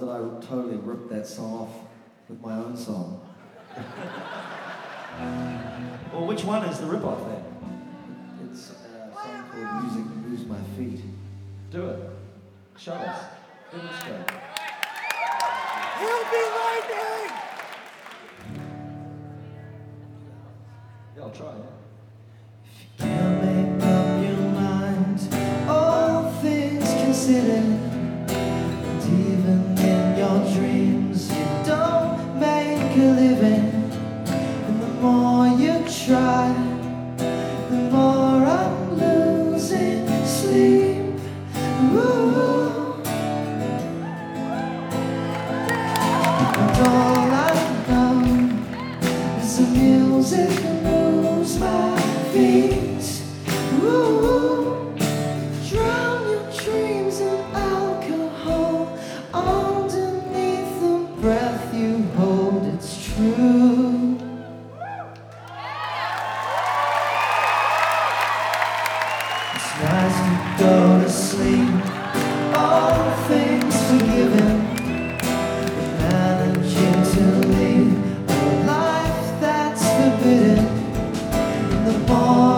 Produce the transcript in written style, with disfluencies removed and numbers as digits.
that I totally ripped that song off with my own song. Well, which one is the rip-off then? It's a song called Music Moves My Feet. Do it. Show us. Demonstrate. He'll be lightning! Yeah, I'll try, yeah. Can't make up your mind, all things considered, and even in your dreams you don't make a living. And the more you try, the more I'm losing sleep. Ooh. And all I know is the music moves my feet. Ooh. Drown your dreams in alcohol underneath the breath you hold. It's true. It's nice to go to sleep, all things forgiven, but managing to leave a life that's forbidden. And the more